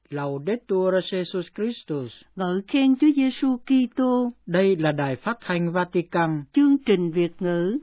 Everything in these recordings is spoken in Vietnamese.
Laudetur Jesus Christus. Ngợi khen Chúa Giêsu Kitô. Đây là Đài Phát thanh Vatican. Chương trình Việt ngữ.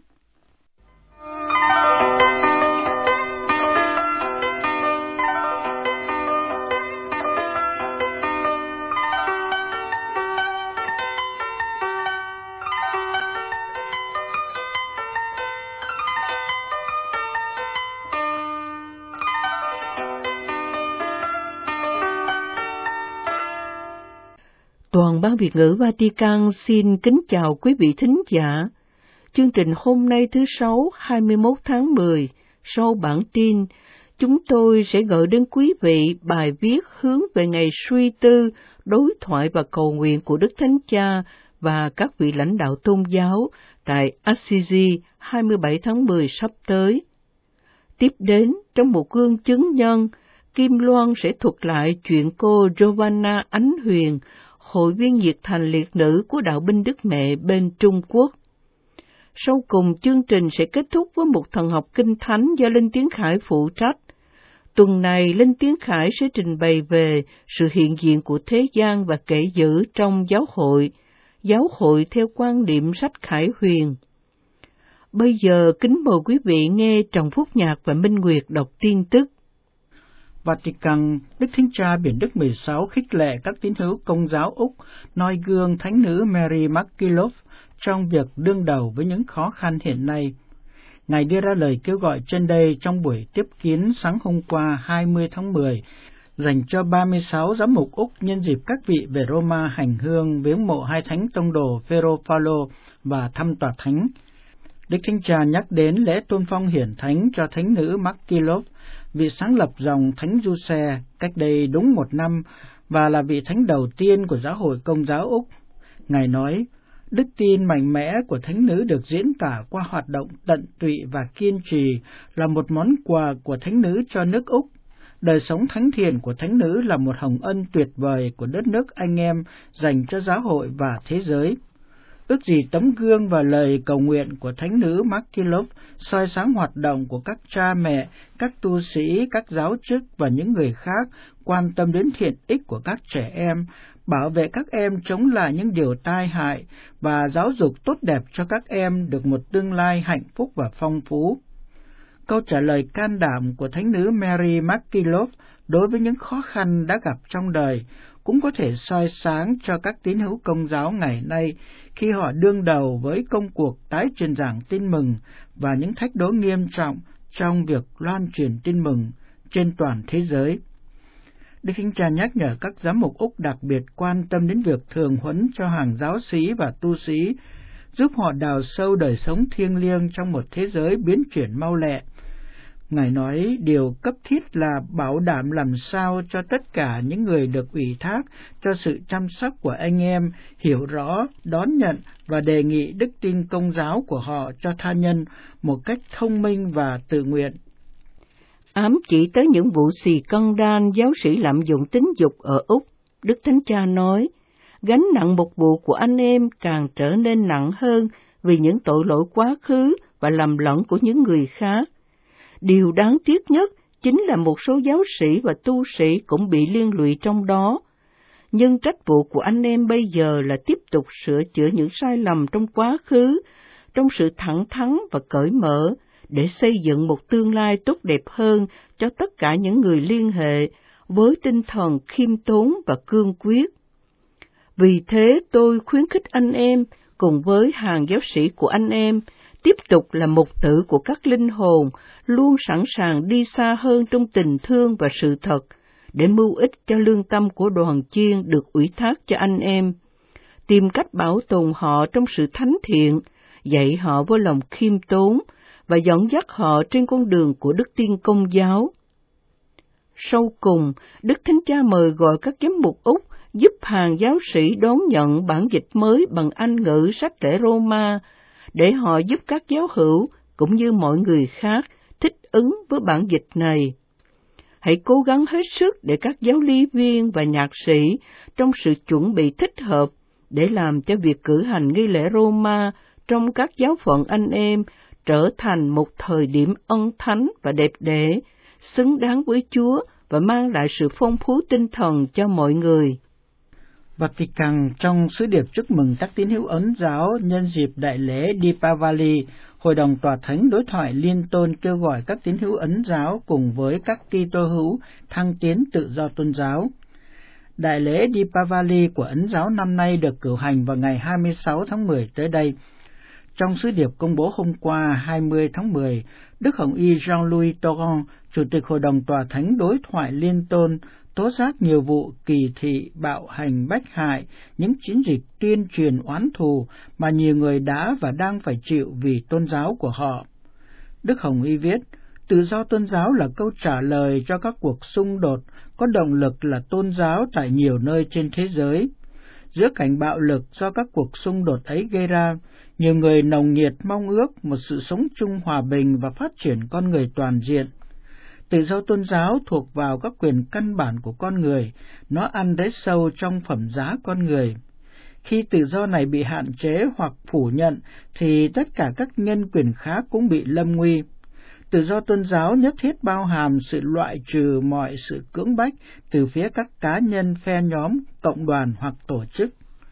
Toàn ban Việt ngữ Vatican xin kính chào quý vị thính giả. Chương trình hôm nay thứ Sáu 21 tháng 10, sau bản tin, chúng tôi sẽ gửi đến quý vị bài viết hướng về ngày suy tư, đối thoại và cầu nguyện của Đức Thánh Cha và các vị lãnh đạo tôn giáo tại Assisi 27 tháng 10 sắp tới. Tiếp đến, trong một gương chứng nhân, Kim Loan sẽ thuật lại chuyện cô Giovanna Ánh Huyền, hội viên nhiệt thành liệt nữ của đạo binh Đức Mẹ bên Trung Quốc. Sau cùng, chương trình sẽ kết thúc với một thần học kinh thánh do Linh Tiến Khải phụ trách. Tuần này, Linh Tiến Khải sẽ trình bày về sự hiện diện của thế gian và kẻ dữ trong giáo hội theo quan niệm sách Khải Huyền. Bây giờ, kính mời quý vị nghe Trần Phúc Nhạc và Minh Nguyệt đọc tin tức. Vatican, Đức Thánh Cha Biển Đức 16 khích lệ các tín hữu Công giáo Úc noi gương Thánh nữ Mary MacKillop trong việc đương đầu với những khó khăn hiện nay. Ngài đưa ra lời kêu gọi trên đây trong buổi tiếp kiến sáng hôm qua 20 tháng 10, dành cho 36 giám mục Úc nhân dịp các vị về Roma hành hương viếng mộ hai thánh tông đồ Phêrô Phaolô và thăm tòa thánh. Đức Thánh Cha nhắc đến lễ tôn phong hiển thánh cho Thánh nữ MacKillop, vị sáng lập dòng Thánh Giuse cách đây đúng 1 năm và là vị thánh đầu tiên của giáo hội Công giáo Úc. Ngài nói, đức tin mạnh mẽ của thánh nữ được diễn tả qua hoạt động tận tụy và kiên trì là một món quà của thánh nữ cho nước Úc. Đời sống thánh thiện của thánh nữ là một hồng ân tuyệt vời của đất nước anh em dành cho giáo hội và thế giới. Ước gì tấm gương và lời cầu nguyện của Thánh nữ MacKillop soi sáng hoạt động của các cha mẹ, các tu sĩ, các giáo chức và những người khác quan tâm đến thiện ích của các trẻ em, bảo vệ các em chống lại những điều tai hại và giáo dục tốt đẹp cho các em được một tương lai hạnh phúc và phong phú. Câu trả lời can đảm của Thánh nữ Mary MacKillop đối với những khó khăn đã gặp trong đời cũng có thể soi sáng cho các tín hữu Công giáo ngày nay khi họ đương đầu với công cuộc tái truyền giảng tin mừng và những thách đố nghiêm trọng trong việc loan truyền tin mừng trên toàn thế giới. Đức Thánh Cha nhắc nhở các giám mục Úc đặc biệt quan tâm đến việc thường huấn cho hàng giáo sĩ và tu sĩ, giúp họ đào sâu đời sống thiêng liêng trong một thế giới biến chuyển mau lẹ. Ngài nói điều cấp thiết là bảo đảm làm sao cho tất cả những người được ủy thác cho sự chăm sóc của anh em hiểu rõ, đón nhận và đề nghị đức tin Công giáo của họ cho tha nhân một cách thông minh và tự nguyện. Ám chỉ tới những vụ xì căng đan giáo sĩ lạm dụng tính dục ở Úc, Đức Thánh Cha nói, gánh nặng mục vụ của anh em càng trở nên nặng hơn vì những tội lỗi quá khứ và lầm lẫn của những người khác. Điều đáng tiếc nhất chính là một số giáo sĩ và tu sĩ cũng bị liên lụy trong đó. Nhưng trách vụ của anh em bây giờ là tiếp tục sửa chữa những sai lầm trong quá khứ, trong sự thẳng thắn và cởi mở, để xây dựng một tương lai tốt đẹp hơn cho tất cả những người liên hệ với tinh thần khiêm tốn và cương quyết. Vì thế tôi khuyến khích anh em, cùng với hàng giáo sĩ của anh em, tiếp tục là mục tử của các linh hồn, luôn sẵn sàng đi xa hơn trong tình thương và sự thật, để mưu ích cho lương tâm của đoàn chiên được ủy thác cho anh em, tìm cách bảo tồn họ trong sự thánh thiện, dạy họ với lòng khiêm tốn và dẫn dắt họ trên con đường của đức tin Công giáo. Sau cùng, Đức Thánh Cha mời gọi các giám mục Úc giúp hàng giáo sĩ đón nhận bản dịch mới bằng Anh ngữ sách Lễ Roma, để họ giúp các giáo hữu cũng như mọi người khác thích ứng với bản dịch này. Hãy cố gắng hết sức để các giáo lý viên và nhạc sĩ trong sự chuẩn bị thích hợp để làm cho việc cử hành nghi lễ Roma trong các giáo phận anh em trở thành một thời điểm ân thánh và đẹp đẽ, xứng đáng với Chúa và mang lại sự phong phú tinh thần cho mọi người. Vatican trong sứ điệp chúc mừng các tín hữu Ấn giáo nhân dịp đại lễ Deepavali, Hội đồng Tòa Thánh Đối thoại Liên Tôn kêu gọi các tín hữu Ấn giáo cùng với các Kitô hữu thăng tiến tự do tôn giáo. Đại lễ Deepavali của Ấn giáo năm nay được cử hành vào ngày 26 tháng 10 tới đây. Trong sứ điệp công bố hôm qua 20 tháng 10, Đức Hồng Y Jean-Louis Torrent, Chủ tịch Hội đồng Tòa Thánh Đối thoại Liên Tôn, tố giác nhiều vụ kỳ thị, bạo hành, bách hại, những chiến dịch tuyên truyền oán thù mà nhiều người đã và đang phải chịu vì tôn giáo của họ. Đức Hồng Y viết, tự do tôn giáo là câu trả lời cho các cuộc xung đột có động lực là tôn giáo tại nhiều nơi trên thế giới. Giữa cảnh bạo lực do các cuộc xung đột ấy gây ra, nhiều người nồng nhiệt mong ước một sự sống chung hòa bình và phát triển con người toàn diện. Tự do tôn giáo thuộc vào các quyền căn bản của con người, nó ăn rất sâu trong phẩm giá con người. Khi tự do này bị hạn chế hoặc phủ nhận, thì tất cả các nhân quyền khác cũng bị lâm nguy. Tự do tôn giáo nhất thiết bao hàm sự loại trừ mọi sự cưỡng bách từ phía các cá nhân, phe nhóm, cộng đoàn hoặc tổ chức.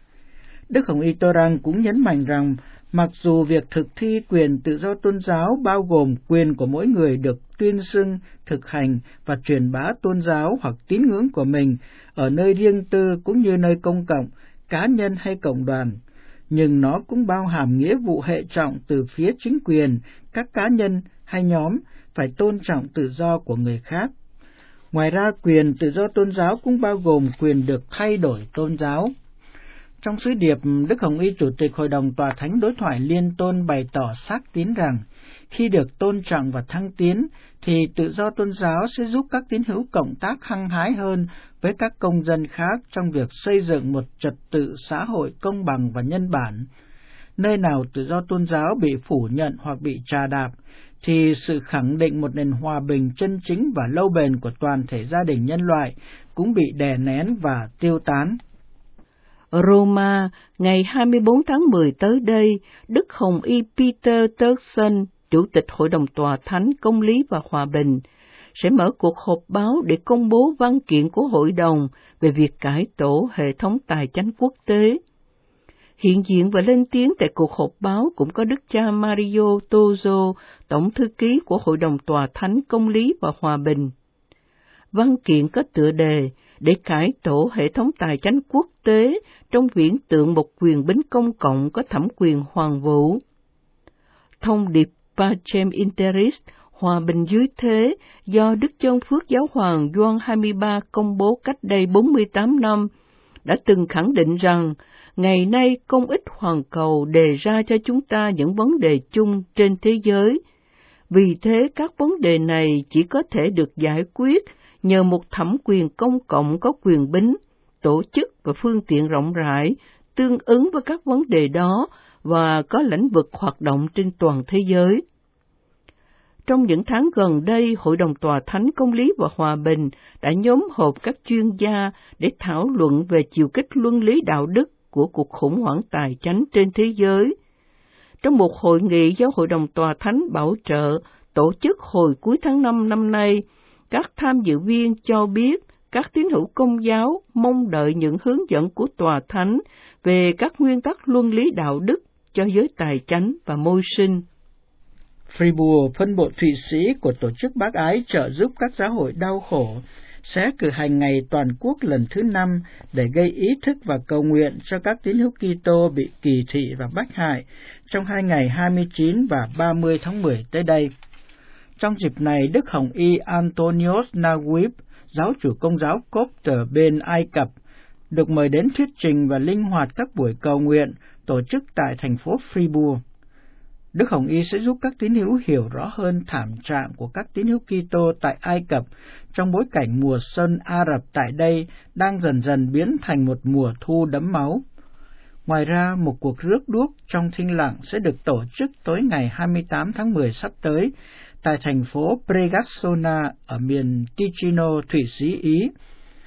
Đức Hồng Y Torrent cũng nhấn mạnh rằng, mặc dù việc thực thi quyền tự do tôn giáo bao gồm quyền của mỗi người được tuyên xưng, thực hành và truyền bá tôn giáo hoặc tín ngưỡng của mình ở nơi riêng tư cũng như nơi công cộng, cá nhân hay cộng đoàn, nhưng nó cũng bao hàm nghĩa vụ hệ trọng từ phía chính quyền, các cá nhân hay nhóm phải tôn trọng tự do của người khác. Ngoài ra, quyền tự do tôn giáo cũng bao gồm quyền được thay đổi tôn giáo. Trong sứ điệp, Đức Hồng Y Chủ tịch Hội đồng Tòa Thánh Đối thoại Liên Tôn bày tỏ xác tín rằng, khi được tôn trọng và thăng tiến, thì tự do tôn giáo sẽ giúp các tín hữu cộng tác hăng hái hơn với các công dân khác trong việc xây dựng một trật tự xã hội công bằng và nhân bản. Nơi nào tự do tôn giáo bị phủ nhận hoặc bị trà đạp, thì sự khẳng định một nền hòa bình chân chính và lâu bền của toàn thể gia đình nhân loại cũng bị đè nén và tiêu tán. Roma, ngày 24 tháng 10 tới đây, Đức Hồng Y Peter Turkson, Chủ tịch Hội đồng Tòa Thánh Công lý và Hòa bình, sẽ mở cuộc họp báo để công bố văn kiện của Hội đồng về việc cải tổ hệ thống tài chánh quốc tế. Hiện diện và lên tiếng tại cuộc họp báo cũng có Đức cha Mario Tozo, Tổng thư ký của Hội đồng Tòa Thánh Công lý và Hòa bình. Văn kiện có tựa đề để cải tổ hệ thống tài chánh quốc tế trong viễn tượng một quyền bính công cộng có thẩm quyền hoàn vũ. Thông điệp Pacem in Terris, hòa bình dưới thế, do Đức Chân Phước Giáo hoàng Gioan 23 công bố cách đây 48 năm, đã từng khẳng định rằng, ngày nay công ích hoàn cầu đề ra cho chúng ta những vấn đề chung trên thế giới. Vì thế, các vấn đề này chỉ có thể được giải quyết nhờ một thẩm quyền công cộng có quyền bính, tổ chức và phương tiện rộng rãi, tương ứng với các vấn đề đó và có lĩnh vực hoạt động trên toàn thế giới. Trong những tháng gần đây, Hội đồng Tòa Thánh Công lý và Hòa bình đã nhóm họp các chuyên gia để thảo luận về chiều kích luân lý đạo đức của cuộc khủng hoảng tài chánh trên thế giới. Trong một hội nghị do Hội đồng Tòa Thánh bảo trợ, tổ chức hồi cuối tháng 5 năm nay, các tham dự viên cho biết các tín hữu Công giáo mong đợi những hướng dẫn của Tòa Thánh về các nguyên tắc luân lý đạo đức cho giới tài chánh và môi sinh. Fribourg, phân bộ Thụy Sĩ của Tổ chức Bác Ái trợ giúp các giáo hội đau khổ, sẽ cử hành ngày toàn quốc lần thứ 5 để gây ý thức và cầu nguyện cho các tín hữu Kitô bị kỳ thị và bách hại trong hai ngày 29 và 30 tháng 10 tới đây. Trong dịp này, Đức Hồng Y Antonios Naguib, giáo chủ Công giáo Copter bên Ai Cập, được mời đến thuyết trình và linh hoạt các buổi cầu nguyện tổ chức tại thành phố Fribourg. Đức Hồng Y sẽ giúp các tín hữu hiểu rõ hơn thảm trạng của các tín hữu Kitô tại Ai Cập trong bối cảnh mùa xuân Ả Rập tại đây đang dần dần biến thành một mùa thu đẫm máu. Ngoài ra, một cuộc rước đuốc trong thinh lặng sẽ được tổ chức tối ngày 28 tháng 10 sắp tới tại thành phố Pregazzona ở miền Ticino, Thụy Sĩ, Ý.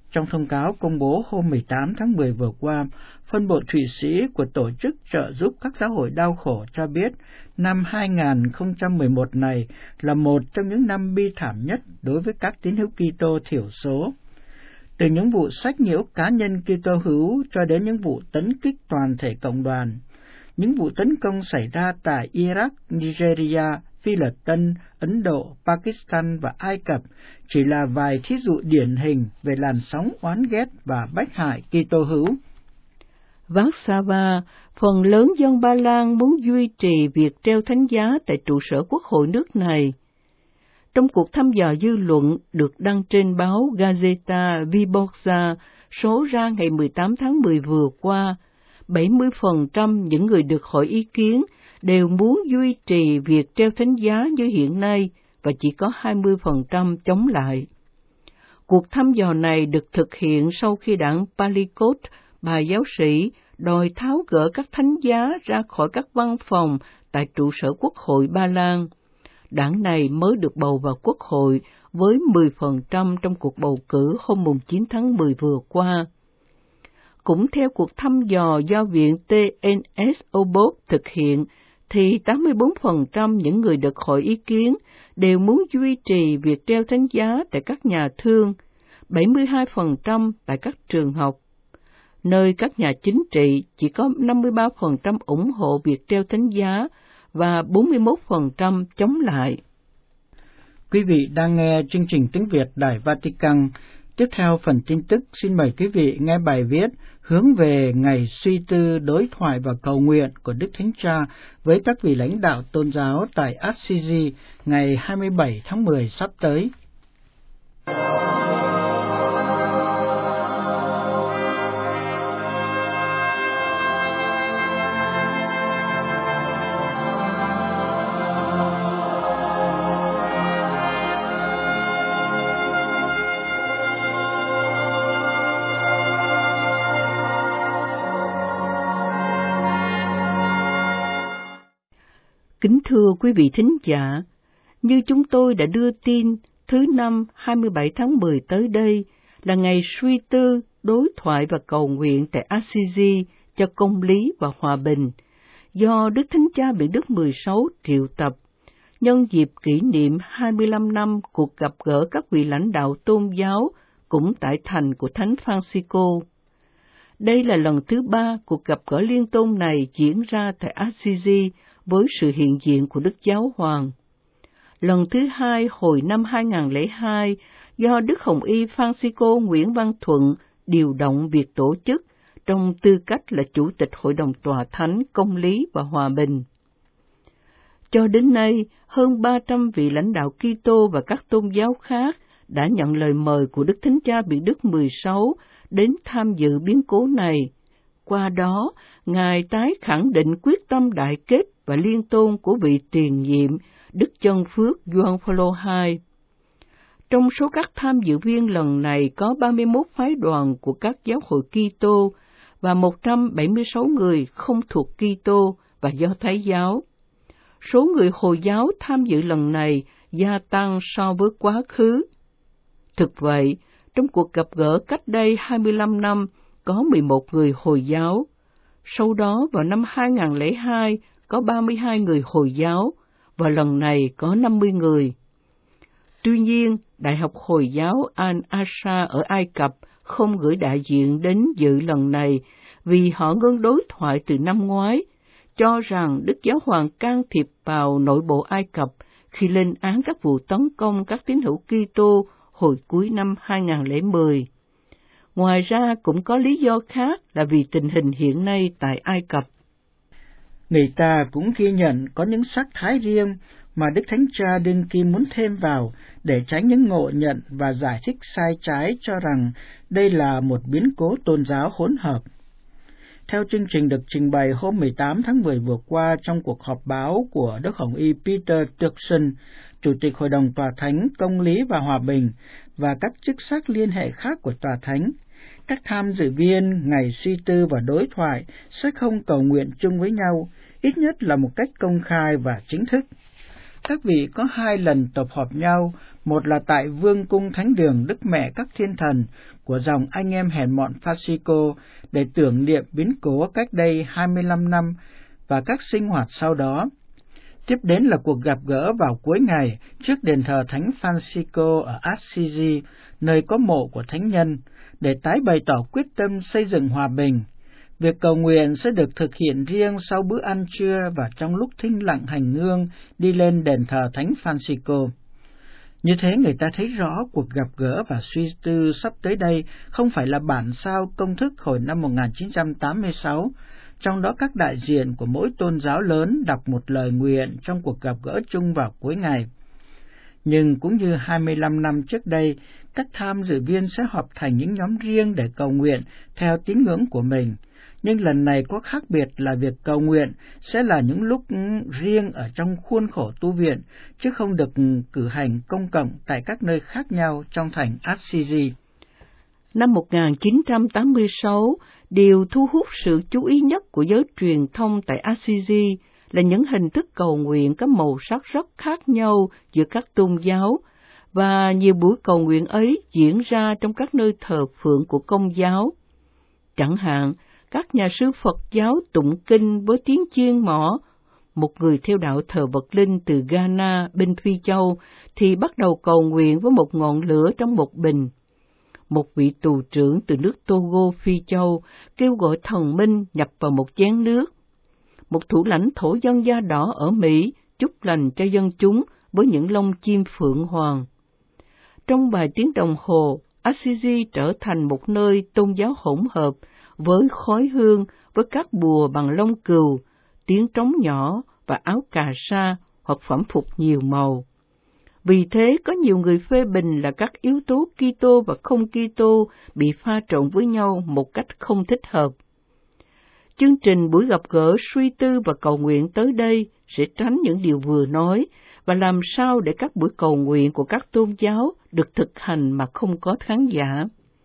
Trong thông cáo công bố hôm 18 tháng 10 vừa qua, phân bộ Thụy Sĩ của Tổ chức Trợ giúp các giáo hội đau khổ cho biết năm 2011 này là một trong những năm bi thảm nhất đối với các tín hữu Kitô thiểu số. Từ những vụ sách nhiễu cá nhân Kitô hữu cho đến những vụ tấn kích toàn thể cộng đoàn, những vụ tấn công xảy ra tại Iraq, Nigeria, Phi Lập Tân, Ấn Độ, Pakistan và Ai Cập chỉ là vài thí dụ điển hình về làn sóng oán ghét và bách hại Kitô hữu. Warsaw, phần lớn dân Ba Lan muốn duy trì việc treo thánh giá tại trụ sở quốc hội nước này. Trong cuộc thăm dò dư luận được đăng trên báo Gazeta Wyborcza số ra ngày 18 tháng 10 vừa qua, 70% những người được hỏi ý kiến đều muốn duy trì việc treo thánh giá như hiện nay và chỉ có 20% chống lại. Cuộc thăm dò này được thực hiện sau khi đảng Palikot, bài giáo sĩ, đòi tháo gỡ các thánh giá ra khỏi các văn phòng tại trụ sở Quốc hội Ba Lan. Đảng này mới được bầu vào Quốc hội với 10% trong cuộc bầu cử hôm 9 tháng 10 vừa qua. Cũng theo cuộc thăm dò do Viện TNS-Obot thực hiện, thì 84% những người được hỏi ý kiến đều muốn duy trì việc treo thánh giá tại các nhà thương, 72% tại các trường học. Nơi các nhà chính trị chỉ có 53% ủng hộ việc treo thánh giá và 41% chống lại. Quý vị đang nghe chương trình tiếng Việt Đài Vatican. Tiếp theo phần tin tức, xin mời quý vị nghe bài viết hướng về ngày suy tư, đối thoại và cầu nguyện của Đức Thánh Cha với các vị lãnh đạo tôn giáo tại Assisi ngày 27 tháng 10 sắp tới. Kính thưa quý vị thính giả, như chúng tôi đã đưa tin, thứ Năm 27 tháng 10 tới đây là ngày suy tư, đối thoại và cầu nguyện tại Assisi cho công lý và hòa bình, do Đức Thánh Cha Benedict đức 16 triệu tập, nhân dịp kỷ niệm 25 năm cuộc gặp gỡ các vị lãnh đạo tôn giáo cũng tại thành của Thánh Francisco. Đây là lần thứ 3 cuộc gặp gỡ liên tôn này diễn ra tại Assisi với sự hiện diện của Đức Giáo Hoàng. Lần thứ 2 hồi năm 2002 do Đức Hồng Y Francisco Nguyễn Văn Thuận điều động việc tổ chức trong tư cách là Chủ tịch Hội đồng Tòa Thánh Công lý và Hòa bình. Cho đến nay, hơn 300 vị lãnh đạo Kitô và các tôn giáo khác đã nhận lời mời của Đức Thánh Cha Benedict đức 16 đến tham dự biến cố này. Qua đó, Ngài tái khẳng định quyết tâm đại kết và liên tôn của vị tiền nhiệm Đức Chân Phước Gioan Phaolô II. Trong số các tham dự viên lần này có 31 phái đoàn của các giáo hội Kitô và 176 người không thuộc Kitô và Do Thái giáo. Số người Hồi giáo tham dự lần này gia tăng so với quá khứ. Thực vậy, trong cuộc gặp gỡ cách đây 25 năm, có 11 người Hồi giáo. Sau đó vào năm 2002 có 32 người Hồi giáo và lần này có 50 người. Tuy nhiên, Đại học Hồi giáo Al-Aqsa ở Ai Cập không gửi đại diện đến dự lần này vì họ ngưng đối thoại từ năm ngoái, cho rằng Đức Giáo Hoàng can thiệp vào nội bộ Ai Cập khi lên án các vụ tấn công các tín hữu Kitô hồi cuối năm 2010. Ngoài ra cũng có lý do khác là vì tình hình hiện nay tại Ai Cập. Người ta cũng ghi nhận có những sắc thái riêng mà Đức Thánh Cha đương kim muốn thêm vào để tránh những ngộ nhận và giải thích sai trái cho rằng đây là một biến cố tôn giáo hỗn hợp. Theo chương trình được trình bày hôm 18 tháng 10 vừa qua trong cuộc họp báo của Đức Hồng Y Peter Turkson, Chủ tịch Hội đồng Tòa Thánh Công lý và Hòa bình và các chức sắc liên hệ khác của Tòa Thánh, các tham dự viên ngày suy tư và đối thoại sẽ không cầu nguyện chung với nhau, ít nhất là một cách công khai và chính thức. Các vị có 2 lần tập hợp nhau, Một là tại Vương cung Thánh đường Đức Mẹ các Thiên thần của dòng anh em hèn mọn Francisco để tưởng niệm biến cố cách đây 25 năm và các sinh hoạt sau đó. Tiếp đến là cuộc gặp gỡ vào cuối ngày trước đền thờ Thánh Francisco ở Assisi, nơi có mộ của thánh nhân, để tái bày tỏ quyết tâm xây dựng hòa bình. Việc cầu nguyện sẽ được thực hiện riêng sau bữa ăn trưa và trong lúc thinh lặng hành hương đi lên đền thờ Thánh Francisco. Như thế người ta thấy rõ cuộc gặp gỡ và suy tư sắp tới đây không phải là bản sao công thức hồi năm 1986, trong đó các đại diện của mỗi tôn giáo lớn đọc một lời nguyện trong cuộc gặp gỡ chung vào cuối ngày. Nhưng cũng như 25 năm trước đây, các tham dự viên sẽ họp thành những nhóm riêng để cầu nguyện theo tín ngưỡng của mình. Nhưng lần này có khác biệt là việc cầu nguyện sẽ là những lúc riêng ở trong khuôn khổ tu viện, chứ không được cử hành công cộng tại các nơi khác nhau trong thành Assisi. Năm 1986, điều thu hút sự chú ý nhất của giới truyền thông tại Assisi là những hình thức cầu nguyện có màu sắc rất khác nhau giữa các tôn giáo, và nhiều buổi cầu nguyện ấy diễn ra trong các nơi thờ phượng của Công giáo. Chẳng hạn, các nhà sư Phật giáo tụng kinh với tiếng chiên mõ. Một người theo đạo thờ vật linh từ Ghana bên Phi Châu thì bắt đầu cầu nguyện với một ngọn lửa trong một bình. Một vị tù trưởng từ nước Togo Phi Châu kêu gọi thần minh nhập vào một chén nước. Một thủ lãnh thổ dân da đỏ ở Mỹ chúc lành cho dân chúng với những lông chim phượng hoàng. Trong vài tiếng đồng hồ, Assisi trở thành một nơi tôn giáo hỗn hợp với khói hương, với các bùa bằng lông cừu, tiếng trống nhỏ và áo cà sa hoặc phẩm phục nhiều màu. Vì thế, có nhiều người phê bình là các yếu tố Kitô và không Kitô bị pha trộn với nhau một cách không thích hợp. Chương trình buổi gặp gỡ suy tư và cầu nguyện tới đây sẽ tránh những điều vừa nói và làm sao để các buổi cầu nguyện của các tôn giáo được thực hành mà không có khán giả.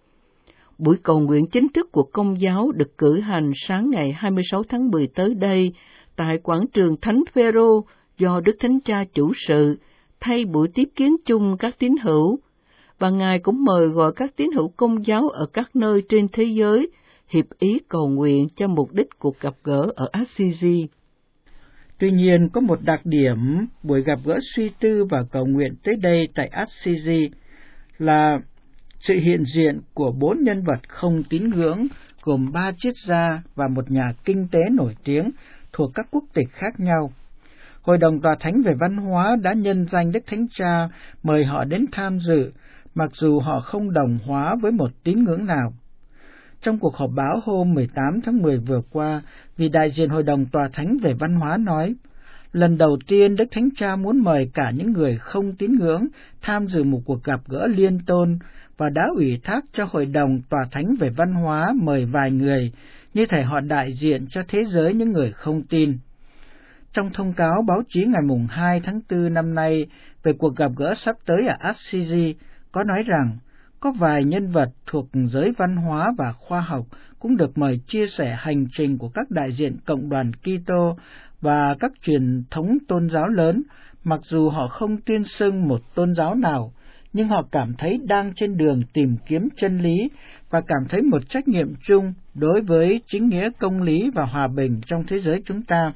Buổi cầu nguyện chính thức của Công giáo được cử hành sáng ngày 26 tháng 10 tới đây tại quảng trường Thánh Phêrô do Đức Thánh Cha chủ sự, thay buổi tiếp kiến chung các tín hữu, và Ngài cũng mời gọi các tín hữu Công giáo ở các nơi trên thế giới hiệp ý cầu nguyện cho mục đích cuộc gặp gỡ ở Assisi. Tuy nhiên, có một đặc điểm buổi gặp gỡ suy tư và cầu nguyện tới đây tại Assisi là sự hiện diện của 4 nhân vật không tín ngưỡng, gồm 3 triết gia và một nhà kinh tế nổi tiếng thuộc các quốc tịch khác nhau. Hội đồng Tòa Thánh về Văn hóa đã nhân danh Đức Thánh Cha mời họ đến tham dự, mặc dù họ không đồng hóa với một tín ngưỡng nào. Trong cuộc họp báo hôm 18 tháng 10 vừa qua, vị đại diện Hội đồng Tòa Thánh về Văn hóa nói, lần đầu tiên Đức Thánh Cha muốn mời cả những người không tín ngưỡng tham dự một cuộc gặp gỡ liên tôn và đã ủy thác cho Hội đồng Tòa Thánh về Văn hóa mời vài người, như thể họ đại diện cho thế giới những người không tin. Trong thông cáo báo chí ngày 2 tháng 4 năm nay về cuộc gặp gỡ sắp tới ở Assisi, có nói rằng có vài nhân vật thuộc giới văn hóa và khoa học cũng được mời chia sẻ hành trình của các đại diện cộng đoàn Kitô và các truyền thống tôn giáo lớn, mặc dù họ không tuyên xưng một tôn giáo nào, nhưng họ cảm thấy đang trên đường tìm kiếm chân lý và cảm thấy một trách nhiệm chung đối với chính nghĩa, công lý và hòa bình trong thế giới chúng ta.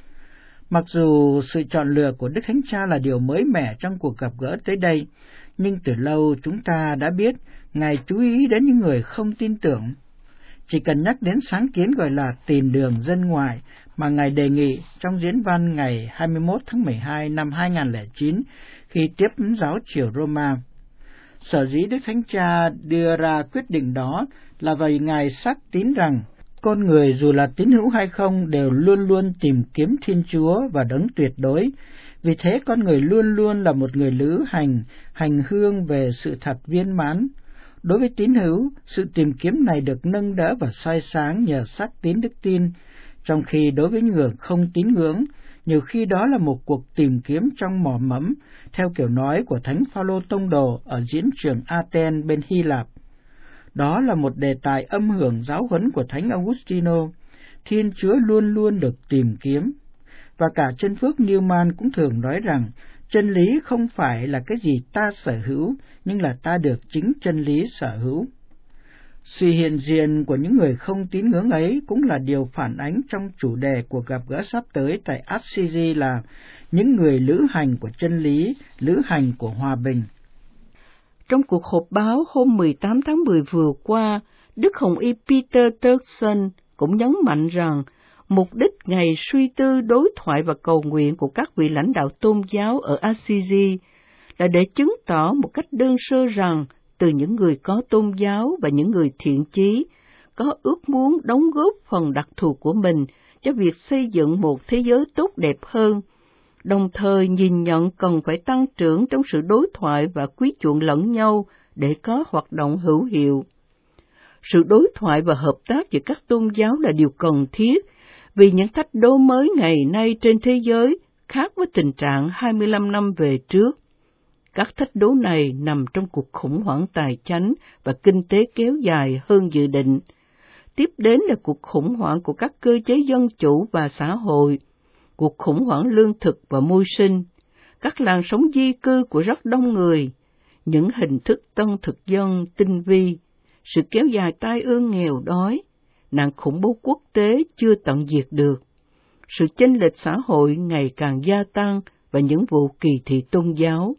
Mặc dù sự chọn lựa của Đức Thánh Cha là điều mới mẻ trong cuộc gặp gỡ tới đây, nhưng từ lâu chúng ta đã biết Ngài chú ý đến những người không tin tưởng. Chỉ cần nhắc đến sáng kiến gọi là tìm đường dân ngoại mà Ngài đề nghị trong diễn văn ngày 21 tháng 12 năm 2009 khi tiếp giáo triều Roma. Sở dĩ Đức Thánh Cha đưa ra quyết định đó là vì Ngài xác tín rằng con người dù là tín hữu hay không đều luôn luôn tìm kiếm Thiên Chúa và Đấng tuyệt đối. Vì thế con người luôn luôn là một người lữ hành hương về sự thật viên mãn. Đối với tín hữu, sự tìm kiếm này được nâng đỡ và soi sáng nhờ xác tín đức tin, trong khi đối với người không tín ngưỡng, nhiều khi đó là một cuộc tìm kiếm trong mỏ mẫm, theo kiểu nói của Thánh Phaolô tông đồ ở diễn trường Athens bên Hy Lạp. Đó là một đề tài âm hưởng giáo huấn của Thánh Augustino. Thiên Chúa luôn luôn được tìm kiếm. Và cả chân phước Newman cũng thường nói rằng Chân lý không phải là cái gì ta sở hữu, nhưng là ta được chính chân lý sở hữu. Sự hiện diện của những người không tín ngưỡng ấy cũng là điều phản ánh trong chủ đề của gặp gỡ sắp tới tại Assisi là những người lữ hành của chân lý, lữ hành của hòa bình. Trong cuộc họp báo hôm 18 tháng 10 vừa qua, Đức Hồng Y Peter Turkson cũng nhấn mạnh rằng mục đích ngày suy tư, đối thoại và cầu nguyện của các vị lãnh đạo tôn giáo ở Assisi là để chứng tỏ một cách đơn sơ rằng từ những người có tôn giáo và những người thiện chí có ước muốn đóng góp phần đặc thù của mình cho việc xây dựng một thế giới tốt đẹp hơn, đồng thời nhìn nhận cần phải tăng trưởng trong sự đối thoại và quý chuộng lẫn nhau để có hoạt động hữu hiệu. Sự đối thoại và hợp tác giữa các tôn giáo là điều cần thiết vì những thách đố mới ngày nay trên thế giới khác với tình trạng 25 năm về trước. Các thách đố này nằm trong cuộc khủng hoảng tài chánh và kinh tế kéo dài hơn dự định. Tiếp đến là cuộc khủng hoảng của các cơ chế dân chủ và xã hội, cuộc khủng hoảng lương thực và môi sinh, các làn sóng di cư của rất đông người, những hình thức tân thực dân tinh vi, sự kéo dài tai ương nghèo đói, nạn khủng bố quốc tế chưa tận diệt được, sự chênh lệch xã hội ngày càng gia tăng và những vụ kỳ thị tôn giáo.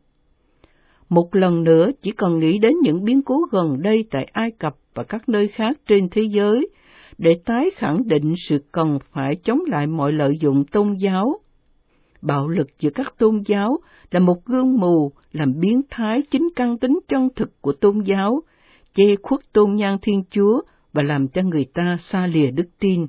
Một lần nữa, chỉ cần nghĩ đến những biến cố gần đây tại Ai Cập và các nơi khác trên thế giới để tái khẳng định sự cần phải chống lại mọi lợi dụng tôn giáo. Bạo lực giữa các tôn giáo là một gương mù làm biến thái chính căn tính chân thực của tôn giáo, che khuất tôn nhang Thiên Chúa và làm cho người ta xa lìa đức tin.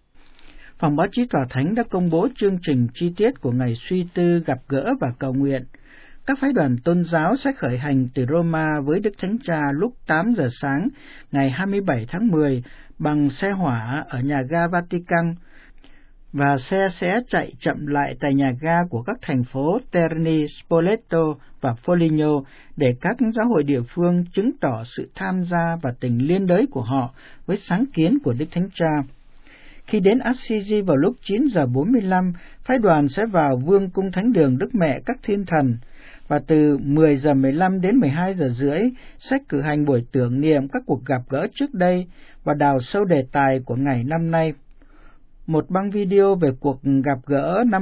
Phòng báo chí Tòa Thánh đã công bố chương trình chi tiết của ngày suy tư, gặp gỡ và cầu nguyện. Các phái đoàn tôn giáo sẽ khởi hành từ Roma với Đức Thánh Cha lúc 8 giờ sáng ngày 27 tháng 10 bằng xe hỏa ở nhà ga Vatican, và xe sẽ chạy chậm lại tại nhà ga của các thành phố Terni, Spoleto và Foligno để các giáo hội địa phương chứng tỏ sự tham gia và tình liên đới của họ với sáng kiến của Đức Thánh Cha. Khi đến Assisi vào lúc 9 giờ 45, phái đoàn sẽ vào Vương cung Thánh đường Đức Mẹ các Thiên Thần, và từ 10 giờ 15 đến 12 giờ rưỡi sẽ cử hành buổi tưởng niệm các cuộc gặp gỡ trước đây và đào sâu đề tài của ngày năm nay. Một băng video về cuộc gặp gỡ năm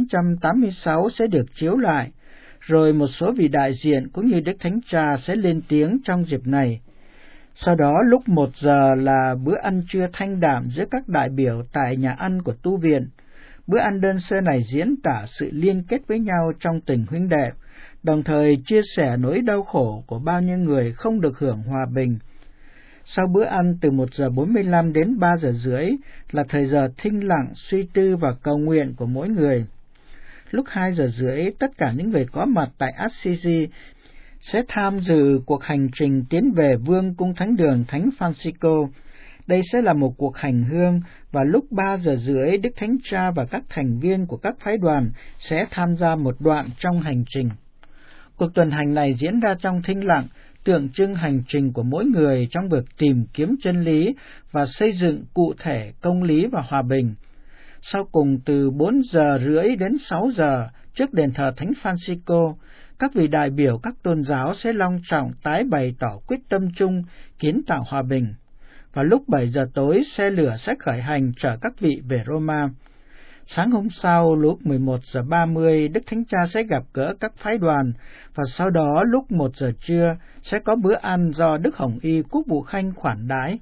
1986 sẽ được chiếu lại, rồi một số vị đại diện cũng như Đức Thánh Cha sẽ lên tiếng trong dịp này. Sau đó lúc 1 giờ là bữa ăn trưa thanh đạm giữa các đại biểu tại nhà ăn của tu viện. Bữa ăn đơn sơ này diễn tả sự liên kết với nhau trong tình huynh đệ, đồng thời chia sẻ nỗi đau khổ của bao nhiêu người không được hưởng hòa bình. Sau bữa ăn từ 1 giờ 45 đến 3 giờ rưỡi là thời giờ thinh lặng, suy tư và cầu nguyện của mỗi người. Lúc 2 giờ rưỡi, tất cả những người có mặt tại Assisi sẽ tham dự cuộc hành trình tiến về Vương cung Thánh đường Thánh Francisco. Đây sẽ là một cuộc hành hương, và lúc 3 giờ rưỡi, Đức Thánh Cha và các thành viên của các phái đoàn sẽ tham gia một đoạn trong hành trình. Cuộc tuần hành này diễn ra trong thinh lặng, tượng trưng hành trình của mỗi người trong việc tìm kiếm chân lý và xây dựng cụ thể công lý và hòa bình. Sau cùng, từ 4 giờ rưỡi đến 6 giờ, trước đền thờ Thánh Francisco, các vị đại biểu các tôn giáo sẽ long trọng tái bày tỏ quyết tâm chung kiến tạo hòa bình. Và lúc 7 giờ tối, xe lửa sẽ khởi hành chở các vị về Roma. Sáng hôm sau, lúc 11 giờ 30, Đức Thánh Cha sẽ gặp gỡ các phái đoàn, và sau đó lúc 1 giờ trưa sẽ có bữa ăn do Đức Hồng Y Quốc vụ Khanh khoản đãi.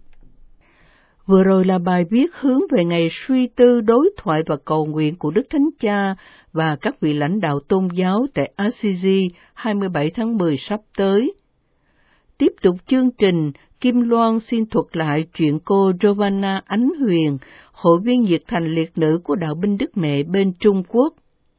Vừa rồi là bài viết hướng về ngày suy tư, đối thoại và cầu nguyện của Đức Thánh Cha và các vị lãnh đạo tôn giáo tại Assisi 27 tháng 10 sắp tới. Tiếp tục chương trình, Kim Loan xin thuật lại chuyện cô Giovanna Ánh Huyền, hội viên nhiệt thành liệt nữ của Đạo binh Đức Mẹ bên Trung Quốc.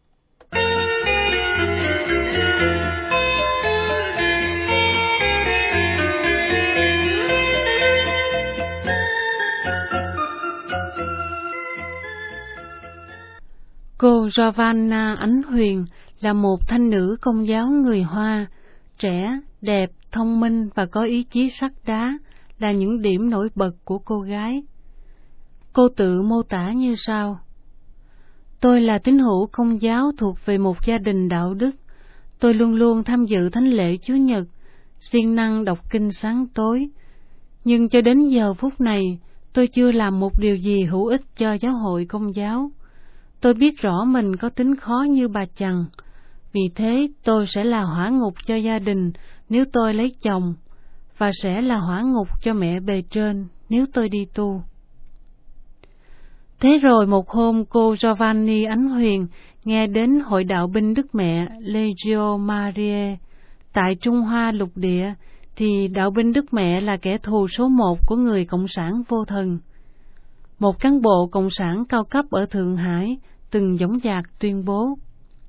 Cô Giovanna Ánh Huyền là một thanh nữ Công giáo người Hoa, trẻ, đẹp, thông minh và có ý chí sắt đá là những điểm nổi bật của cô gái. Cô tự mô tả như sau: Tôi là tín hữu Công giáo thuộc về một gia đình đạo đức. Tôi luôn luôn tham dự thánh lễ Chúa Nhật, siêng năng đọc kinh sáng tối. Nhưng cho đến giờ phút này, tôi chưa làm một điều gì hữu ích cho giáo hội Công giáo. Tôi biết rõ mình có tính khó như bà Chằn, vì thế tôi sẽ là hỏa ngục cho gia đình nếu tôi lấy chồng, và sẽ là hỏa ngục cho mẹ bề trên nếu tôi đi tu. Thế rồi một hôm cô Giovanni Ánh Huyền nghe đến Hội Đạo binh Đức Mẹ Legio Mariae tại Trung Hoa lục địa, thì Đạo binh Đức Mẹ là kẻ thù số một của người Cộng sản vô thần. Một cán bộ Cộng sản cao cấp ở Thượng Hải từng dõng dạc tuyên bố: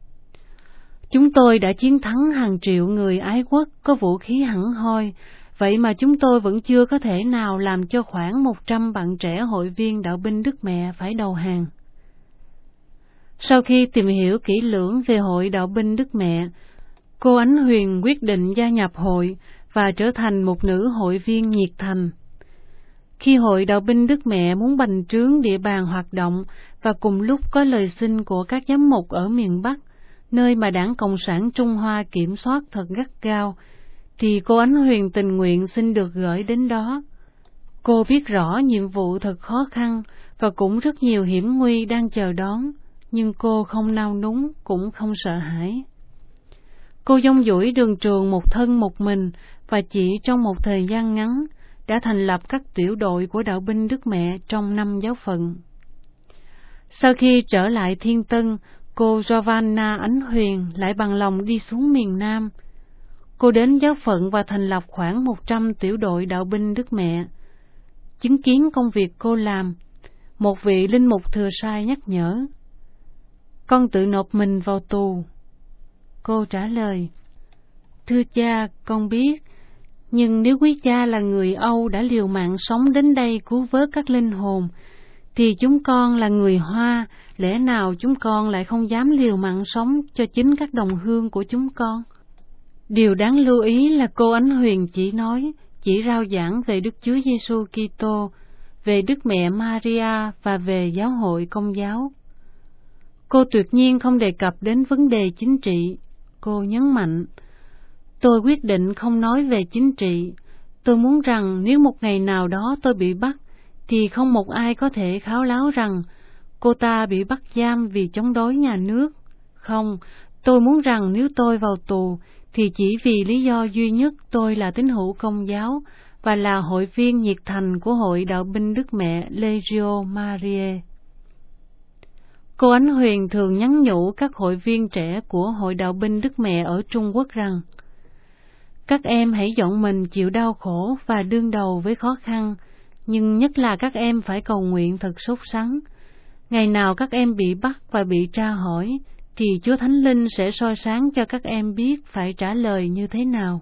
"Chúng tôi đã chiến thắng hàng triệu người ái quốc có vũ khí hẳn hoi, vậy mà chúng tôi vẫn chưa có thể nào làm cho khoảng 100 bạn trẻ hội viên Đạo binh Đức Mẹ phải đầu hàng." Sau khi tìm hiểu kỹ lưỡng về Hội Đạo binh Đức Mẹ, cô Ánh Huyền quyết định gia nhập hội và trở thành một nữ hội viên nhiệt thành. Khi Hội Đạo binh Đức Mẹ muốn bành trướng địa bàn hoạt động và cùng lúc có lời xin của các giám mục ở miền Bắc, nơi mà Đảng Cộng sản Trung Hoa kiểm soát thật gắt gao, thì cô Ánh Huyền tình nguyện xin được gửi đến đó. Cô biết rõ nhiệm vụ thật khó khăn và cũng rất nhiều hiểm nguy đang chờ đón, nhưng cô không nao núng cũng không sợ hãi. Cô dông dũi đường trường một thân một mình, và chỉ trong một thời gian ngắn đã thành lập các tiểu đội của Đạo binh Đức Mẹ trong 5 giáo phận. Sau khi trở lại Thiên Tân, cô Giovanna Ánh Huyền lại bằng lòng đi xuống miền Nam. Cô đến giáo phận và thành lập khoảng 100 tiểu đội Đạo binh Đức Mẹ. Chứng kiến công việc cô làm, một vị linh mục thừa sai nhắc nhở: "Con tự nộp mình vào tù." Cô trả lời: "Thưa cha, con biết, nhưng nếu quý cha là người Âu đã liều mạng sống đến đây cứu vớt các linh hồn, thì chúng con là người Hoa, lẽ nào chúng con lại không dám liều mạng sống cho chính các đồng hương của chúng con?" Điều đáng lưu ý là cô Ánh Huyền chỉ rao giảng về Đức Chúa Giêsu Kitô, về Đức Mẹ Maria và về giáo hội Công giáo. Cô tuyệt nhiên không đề cập đến vấn đề chính trị. Cô nhấn mạnh: "Tôi quyết định không nói về chính trị. Tôi muốn rằng nếu một ngày nào đó tôi bị bắt, thì không một ai có thể kháo láo rằng cô ta bị bắt giam vì chống đối nhà nước. Không, tôi muốn rằng nếu tôi vào tù, thì chỉ vì lý do duy nhất tôi là tín hữu Công giáo và là hội viên nhiệt thành của Hội Đạo binh Đức Mẹ Legio Mariae." Cô Ánh Huyền thường nhắn nhủ các hội viên trẻ của Hội Đạo binh Đức Mẹ ở Trung Quốc rằng: "Các em hãy dọn mình chịu đau khổ và đương đầu với khó khăn, nhưng nhất là các em phải cầu nguyện thật sốt sắng. Ngày nào các em bị bắt và bị tra hỏi, thì Chúa Thánh Linh sẽ soi sáng cho các em biết phải trả lời như thế nào."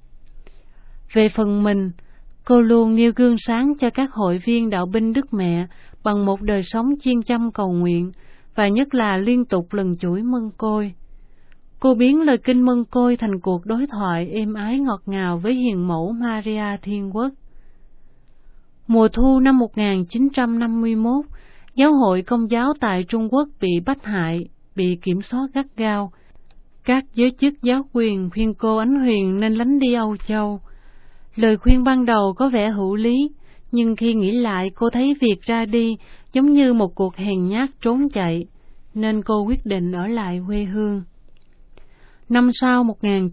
Về phần mình, cô luôn nêu gương sáng cho các hội viên Đạo binh Đức Mẹ bằng một đời sống chuyên chăm cầu nguyện, và nhất là liên tục lần chuỗi mân côi. Cô biến lời kinh mân côi thành cuộc đối thoại êm ái ngọt ngào với hiền mẫu Maria Thiên Quốc. Mùa thu năm 1951, giáo hội Công giáo tại Trung Quốc bị bách hại, bị kiểm soát gắt gao. Các giới chức giáo quyền khuyên cô Ánh Huyền nên lánh đi Âu Châu. Lời khuyên ban đầu có vẻ hữu lý, nhưng khi nghĩ lại cô thấy việc ra đi giống như một cuộc hèn nhát trốn chạy, nên cô quyết định ở lại quê hương. Năm sau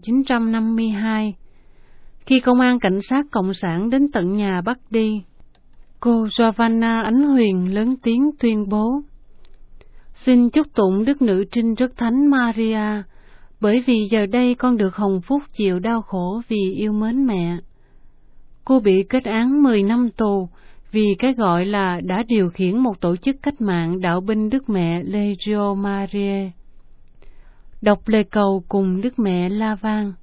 1952, khi công an cảnh sát cộng sản đến tận nhà bắt đi, cô Giovanna Ánh Huyền lớn tiếng tuyên bố: "Xin chúc tụng Đức Nữ Trinh Rất Thánh Maria, bởi vì giờ đây con được hồng phúc chịu đau khổ vì yêu mến mẹ." Cô bị kết án 10 năm tù vì cái gọi là đã điều khiển một tổ chức cách mạng Đạo binh Đức Mẹ Legio Mariae. Đọc lời cầu cùng Đức Mẹ La Vang.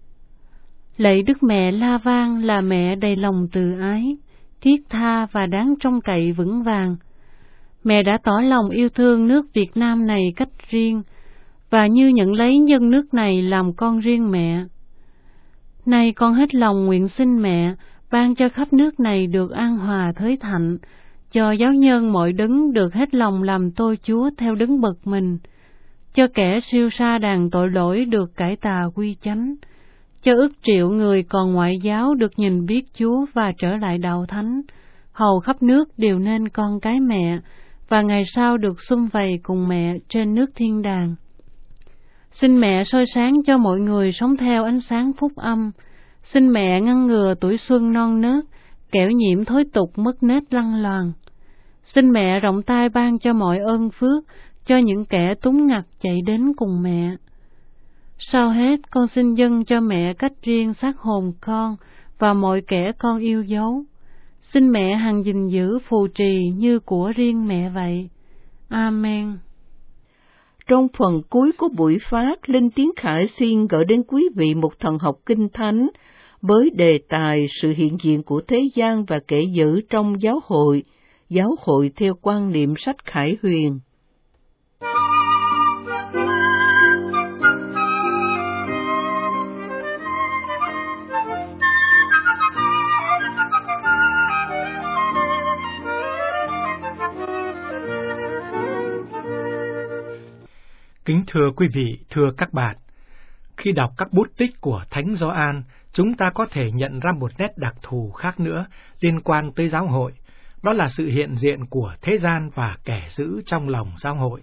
Lạy Đức Mẹ La Vang là mẹ đầy lòng từ ái, thiết tha và đáng trông cậy vững vàng. Mẹ đã tỏ lòng yêu thương nước Việt Nam này cách riêng, và như nhận lấy dân nước này làm con riêng mẹ. Nay con hết lòng nguyện xin mẹ ban cho khắp nước này được an hòa thới thạnh, cho giáo nhân mọi đấng được hết lòng làm tôi Chúa theo đấng bậc mình, cho kẻ siêu sa đàn tội lỗi được cải tà quy chánh, cho ức triệu người còn ngoại giáo được nhìn biết Chúa và trở lại đạo thánh, hầu khắp nước đều nên con cái mẹ, và ngày sau được sum vầy cùng mẹ trên nước thiên đàng. Xin mẹ soi sáng cho mọi người sống theo ánh sáng phúc âm. Xin mẹ ngăn ngừa tuổi xuân non nớt, kẻo nhiễm thối tục mất nết lăng loàn. Xin mẹ rộng tay ban cho mọi ơn phước, cho những kẻ túng ngặt chạy đến cùng mẹ. Sau hết, con xin dâng cho mẹ cách riêng xác hồn con và mọi kẻ con yêu dấu. Xin mẹ hằng gìn giữ phù trì như của riêng mẹ vậy. Amen. Trong phần cuối của buổi phát, Linh Tiến Khải xin gửi đến quý vị một thần học kinh thánh với đề tài sự hiện diện của thế gian và kẻ dữ trong giáo hội theo quan niệm sách Khải Huyền. Kính thưa quý vị, thưa các bạn, khi đọc các bút tích của Thánh Gioan, chúng ta có thể nhận ra một nét đặc thù khác nữa liên quan tới giáo hội, đó là sự hiện diện của thế gian và kẻ dữ trong lòng giáo hội.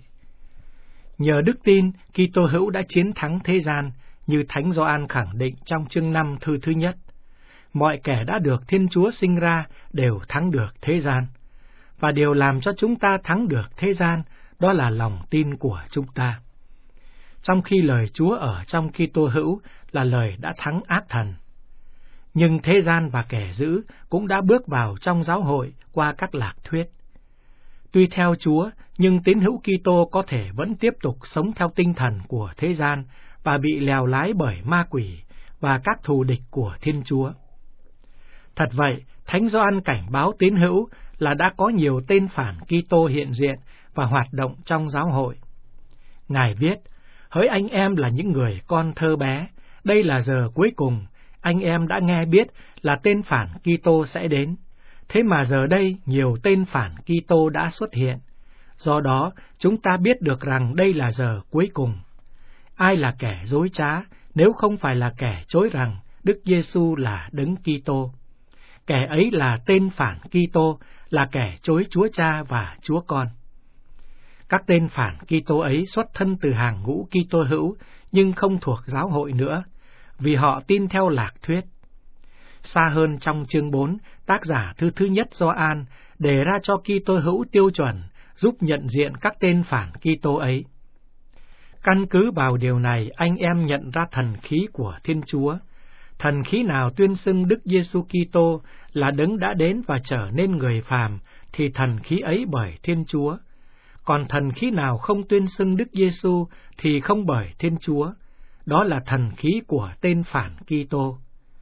Nhờ đức tin, Kitô hữu đã chiến thắng thế gian, như Thánh Gioan khẳng định trong chương 5 thư thứ nhất. Mọi kẻ đã được Thiên Chúa sinh ra đều thắng được thế gian, và điều làm cho chúng ta thắng được thế gian đó là lòng tin của chúng ta. Trong khi lời Chúa ở trong Kitô hữu là lời đã thắng ác thần. Nhưng thế gian và kẻ dữ cũng đã bước vào trong giáo hội qua các lạc thuyết. Tuy theo Chúa, nhưng tín hữu Kitô có thể vẫn tiếp tục sống theo tinh thần của thế gian và bị lèo lái bởi ma quỷ và các thù địch của Thiên Chúa. Thật vậy, Thánh Gioan cảnh báo tín hữu là đã có nhiều tên phản Kitô hiện diện và hoạt động trong giáo hội. Ngài viết: hỡi anh em là những người con thơ bé, đây là giờ cuối cùng, anh em đã nghe biết là tên phản Kitô sẽ đến. Thế mà giờ đây nhiều tên phản Kitô đã xuất hiện. Do đó, chúng ta biết được rằng đây là giờ cuối cùng. Ai là kẻ dối trá nếu không phải là kẻ chối rằng Đức Giêsu là Đấng Kitô? Kẻ ấy là tên phản Kitô, là kẻ chối Chúa Cha và Chúa Con. Các tên phản Kitô ấy xuất thân từ hàng ngũ Kitô hữu nhưng không thuộc giáo hội nữa, vì họ tin theo lạc thuyết. Xa hơn trong chương 4, tác giả thư thứ nhất Gioan đề ra cho Kitô hữu tiêu chuẩn giúp nhận diện các tên phản Kitô ấy. Căn cứ vào điều này, anh em nhận ra thần khí của Thiên Chúa. Thần khí nào tuyên xưng Đức Giêsu Kitô là Đấng đã đến và trở nên người phàm, thì thần khí ấy bởi Thiên Chúa. Còn thần khí nào không tuyên xưng Đức Giêsu thì không bởi Thiên Chúa. Đó là thần khí của tên phản Kitô.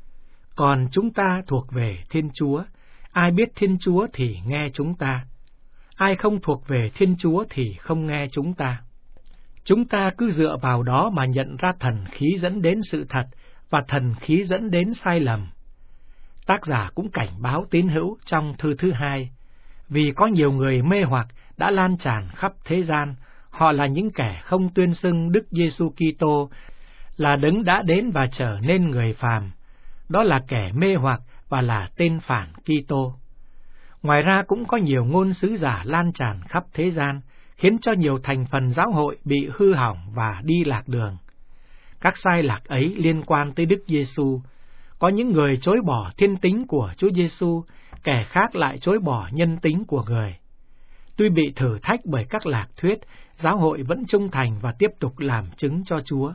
Còn chúng ta thuộc về Thiên Chúa. Ai biết Thiên Chúa thì nghe chúng ta. Ai không thuộc về Thiên Chúa thì không nghe chúng ta. Chúng ta cứ dựa vào đó mà nhận ra thần khí dẫn đến sự thật và thần khí dẫn đến sai lầm. Tác giả cũng cảnh báo tín hữu trong thư thứ 2, vì có nhiều người mê hoặc đã lan tràn khắp thế gian, họ là những kẻ không tuyên xưng Đức Giêsu Kitô là Đấng đã đến và trở nên người phàm. Đó là kẻ mê hoặc và là tên phản Kitô. Ngoài ra cũng có nhiều ngôn sứ giả lan tràn khắp thế gian, khiến cho nhiều thành phần giáo hội bị hư hỏng và đi lạc đường. Các sai lạc ấy liên quan tới Đức Giêsu. Có những người chối bỏ thiên tính của Chúa Giêsu, kẻ khác lại chối bỏ nhân tính của người. Tuy bị thử thách bởi các lạc thuyết, giáo hội vẫn trung thành và tiếp tục làm chứng cho Chúa.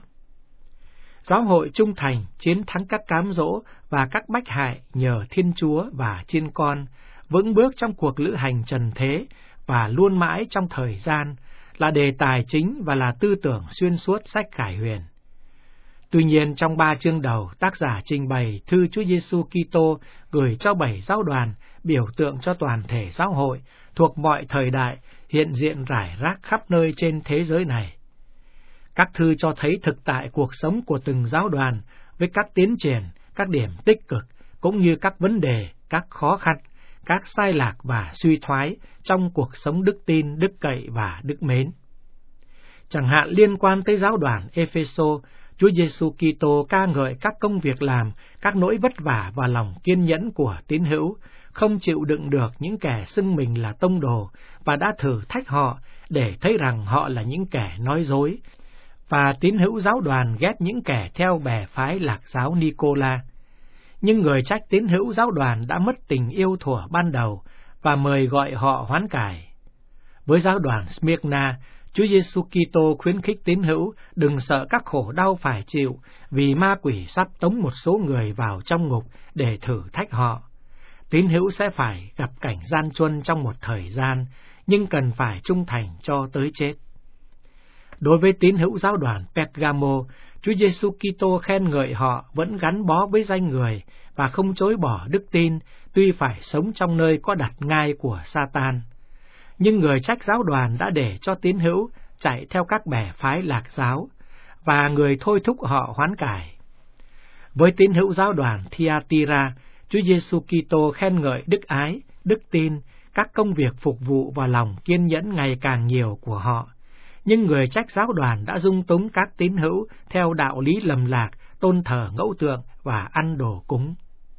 Giáo hội trung thành chiến thắng các cám dỗ và các bách hại nhờ Thiên Chúa và Chiên Con, vững bước trong cuộc lữ hành trần thế và luôn mãi trong thời gian, là đề tài chính và là tư tưởng xuyên suốt sách Khải Huyền. Tuy nhiên, trong 3 chương đầu, tác giả trình bày thư Chúa Giêsu Kitô gửi cho 7 giáo đoàn, biểu tượng cho toàn thể giáo hội thuộc mọi thời đại, hiện diện rải rác khắp nơi trên thế giới này. Các thư cho thấy thực tại cuộc sống của từng giáo đoàn với các tiến triển, các điểm tích cực, cũng như các vấn đề, các khó khăn, các sai lạc và suy thoái trong cuộc sống đức tin, đức cậy và đức mến. Chẳng hạn liên quan tới giáo đoàn Epheso, Chúa Giêsu Kitô ca ngợi các công việc làm, các nỗi vất vả và lòng kiên nhẫn của tín hữu, không chịu đựng được những kẻ xưng mình là tông đồ và đã thử thách họ để thấy rằng họ là những kẻ nói dối. Và tín hữu giáo đoàn ghét những kẻ theo bè phái lạc giáo Nicola. Nhưng người trách tín hữu giáo đoàn đã mất tình yêu thuở ban đầu và mời gọi họ hoán cải. Với giáo đoàn Smyrna, Chúa Giêsu Kitô khuyến khích tín hữu đừng sợ các khổ đau phải chịu, vì ma quỷ sắp tống một số người vào trong ngục để thử thách họ. Tín hữu sẽ phải gặp cảnh gian truân trong một thời gian, nhưng cần phải trung thành cho tới chết. Đối với tín hữu giáo đoàn Pergamo, Chúa Giêsu Kitô khen ngợi họ vẫn gắn bó với danh người và không chối bỏ đức tin, tuy phải sống trong nơi có đặt ngai của Satan. Nhưng người trách giáo đoàn đã để cho tín hữu chạy theo các bè phái lạc giáo, và người thôi thúc họ hoán cải. Với tín hữu giáo đoàn Thyatira, Chúa Giêsu Kitô khen ngợi đức ái, đức tin, các công việc phục vụ và lòng kiên nhẫn ngày càng nhiều của họ. Nhưng người trách giáo đoàn đã dung túng các tín hữu theo đạo lý lầm lạc, tôn thờ ngẫu tượng và ăn đồ cúng.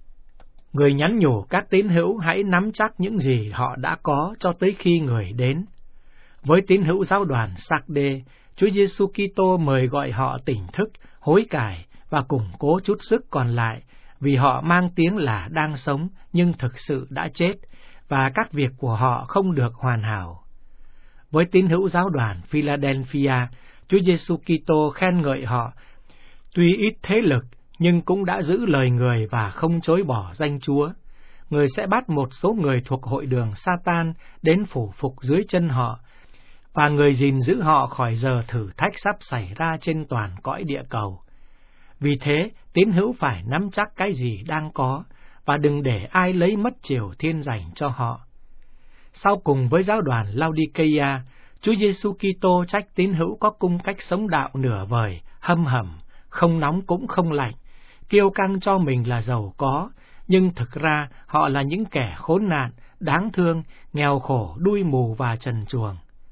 Người nhắn nhủ các tín hữu hãy nắm chắc những gì họ đã có cho tới khi người đến. Với tín hữu giáo đoàn Sardes, Chúa Giêsu Kitô mời gọi họ tỉnh thức, hối cải và củng cố chút sức còn lại, vì họ mang tiếng là đang sống nhưng thực sự đã chết, và các việc của họ không được hoàn hảo. Với tín hữu giáo đoàn Philadelphia, Chúa Giêsu Kitô khen ngợi họ, tuy ít thế lực nhưng cũng đã giữ lời người và không chối bỏ danh Chúa. Người sẽ bắt một số người thuộc hội đường Satan đến phủ phục dưới chân họ, và người gìn giữ họ khỏi giờ thử thách sắp xảy ra trên toàn cõi địa cầu. Vì thế, tín hữu phải nắm chắc cái gì đang có, và đừng để ai lấy mất chiều thiên dành cho họ. Sau cùng với giáo đoàn Laodicea, Chúa Giêsu Kitô trách tín hữu có cung cách sống đạo nửa vời, hâm hầm, không nóng cũng không lạnh, kiêu căng cho mình là giàu có, nhưng thực ra họ là những kẻ khốn nạn, đáng thương, nghèo khổ, đuôi mù và trần truồng.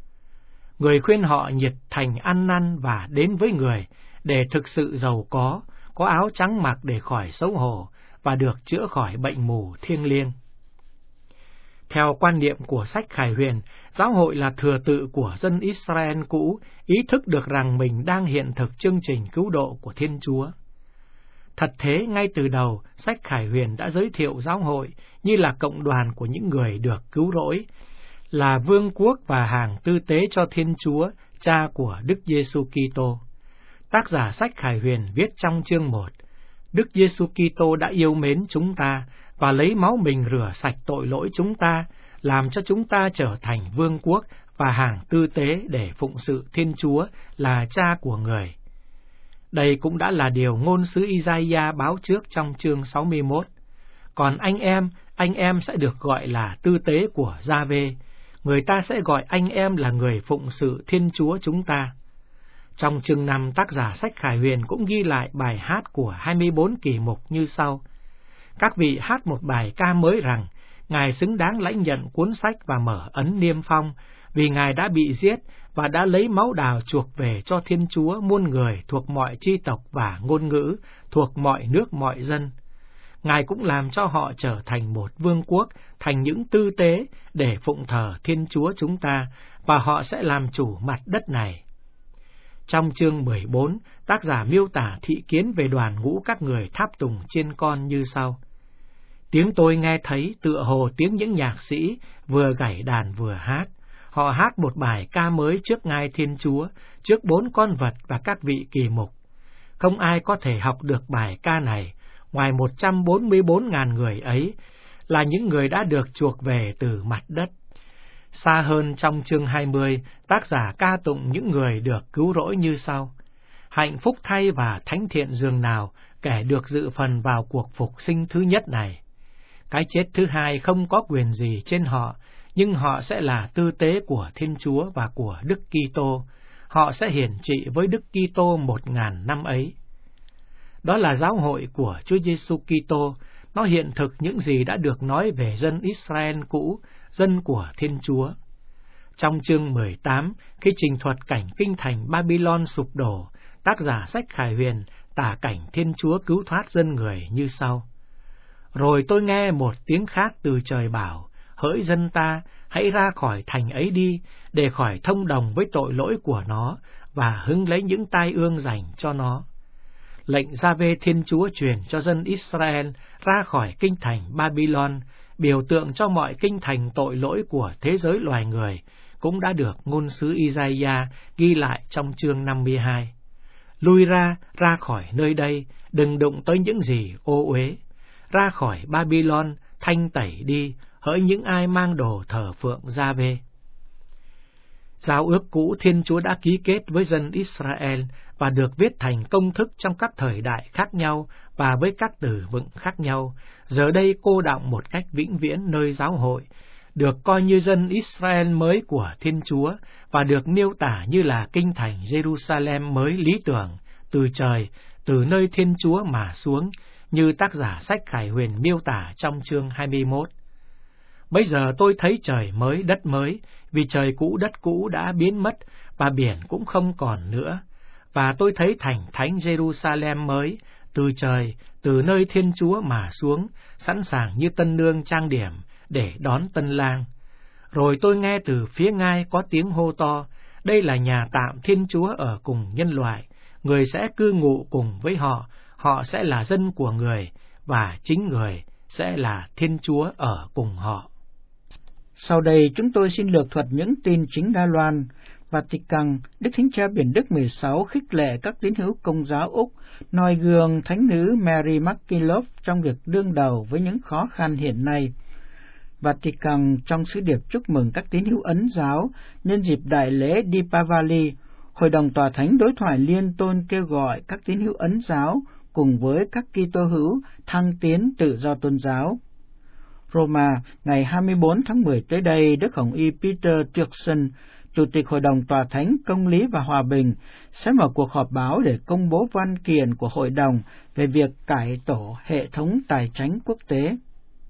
Người khuyên họ nhiệt thành ăn năn và đến với người để thực sự giàu có áo trắng mặc để khỏi xấu hổ và được chữa khỏi bệnh mù thiêng liêng. Theo quan niệm của sách Khải Huyền, giáo hội là thừa tự của dân Israel cũ, ý thức được rằng mình đang hiện thực chương trình cứu độ của Thiên Chúa. Thật thế, ngay từ đầu, sách Khải Huyền đã giới thiệu giáo hội như là cộng đoàn của những người được cứu rỗi, là vương quốc và hàng tư tế cho Thiên Chúa, Cha của Đức Giêsu Kitô. Tác giả sách Khải Huyền viết trong chương 1, Đức Giêsu Kitô đã yêu mến chúng ta và lấy máu mình rửa sạch tội lỗi chúng ta, làm cho chúng ta trở thành vương quốc và hàng tư tế để phụng sự Thiên Chúa là Cha của người. Đây cũng đã là điều ngôn sứ Isaiah báo trước trong chương 61. Còn anh em sẽ được gọi là tư tế của Gia-vê. Người ta sẽ gọi anh em là người phụng sự Thiên Chúa chúng ta. Trong chương 5, tác giả sách Khải Huyền cũng ghi lại bài hát của 24 kỳ mục như sau. Các vị hát một bài ca mới rằng, Ngài xứng đáng lãnh nhận cuốn sách và mở ấn niêm phong, vì Ngài đã bị giết và đã lấy máu đào chuộc về cho Thiên Chúa muôn người thuộc mọi chi tộc và ngôn ngữ, thuộc mọi nước mọi dân. Ngài cũng làm cho họ trở thành một vương quốc, thành những tư tế để phụng thờ Thiên Chúa chúng ta, và họ sẽ làm chủ mặt đất này. Trong chương 14, tác giả miêu tả thị kiến về đoàn ngũ các người tháp tùng chiên con như sau. Tiếng tôi nghe thấy tựa hồ tiếng những nhạc sĩ vừa gảy đàn vừa hát. Họ hát một bài ca mới trước ngai Thiên Chúa, trước 4 con vật và các vị kỳ mục. Không ai có thể học được bài ca này, ngoài 144.000 người ấy, là những người đã được chuộc về từ mặt đất. Xa hơn trong chương 20, tác giả ca tụng những người được cứu rỗi như sau. Hạnh phúc thay và thánh thiện dường nào kẻ được dự phần vào cuộc phục sinh thứ nhất này. Cái chết thứ hai không có quyền gì trên họ, nhưng họ sẽ là tư tế của Thiên Chúa và của Đức Kitô. Họ sẽ hiển trị với Đức Kitô 1000 năm ấy. Đó là giáo hội của Chúa Giêsu Kitô. Nó hiện thực những gì đã được nói về dân Israel cũ, dân của Thiên Chúa. Trong chương 18, khi trình thuật cảnh kinh thành Babylon sụp đổ, tác giả sách Khải Huyền tả cảnh Thiên Chúa cứu thoát dân người như sau. Rồi tôi nghe một tiếng khác từ trời bảo, hỡi dân ta, hãy ra khỏi thành ấy đi, để khỏi thông đồng với tội lỗi của nó, và hứng lấy những tai ương dành cho nó. Lệnh Gia-vê Thiên Chúa truyền cho dân Israel ra khỏi kinh thành Babylon, biểu tượng cho mọi kinh thành tội lỗi của thế giới loài người, cũng đã được ngôn sứ Isaiah ghi lại trong chương 52. Lui ra khỏi nơi đây, đừng đụng tới những gì ô uế. Ra khỏi Babylon, thanh tẩy đi, hỡi những ai mang đồ thờ phượng Gia-vê. Giao ước cũ Thiên Chúa đã ký kết với dân Israel và được viết thành công thức trong các thời đại khác nhau và với các từ vựng khác nhau, giờ đây cô đọng một cách vĩnh viễn nơi giáo hội, được coi như dân Israel mới của Thiên Chúa và được miêu tả như là kinh thành Jerusalem mới lý tưởng, từ trời, từ nơi Thiên Chúa mà xuống, như tác giả sách Khải Huyền miêu tả trong chương 21. Bây giờ tôi thấy trời mới đất mới, vì trời cũ đất cũ đã biến mất, và biển cũng không còn nữa. Và tôi thấy thành thánh Jerusalem mới, từ trời, từ nơi Thiên Chúa mà xuống, sẵn sàng như tân nương trang điểm, để đón tân lang. Rồi tôi nghe từ phía ngai có tiếng hô to, đây là nhà tạm Thiên Chúa ở cùng nhân loại, người sẽ cư ngụ cùng với họ, họ sẽ là dân của người, và chính người sẽ là Thiên Chúa ở cùng họ. Sau đây chúng tôi xin lược thuật những tin chính Đài Loan. Vatican, Đức Thánh Cha Biển Đức 16 khích lệ các tín hữu Công giáo Úc noi gương Thánh nữ Mary MacKillop trong việc đương đầu với những khó khăn hiện nay. Vatican trong sứ điệp chúc mừng các tín hữu Ấn giáo nhân dịp đại lễ Deepavali, Hội đồng Tòa Thánh Đối thoại Liên Tôn kêu gọi các tín hữu Ấn giáo cùng với các Kitô hữu thăng tiến tự do tôn giáo. Roma, ngày 24 tháng 10 tới đây, Đức Hồng Y Peter Turkson, Chủ tịch Hội đồng Tòa Thánh Công lý và Hòa bình, sẽ mở cuộc họp báo để công bố văn kiện của Hội đồng về việc cải tổ hệ thống tài chánh quốc tế.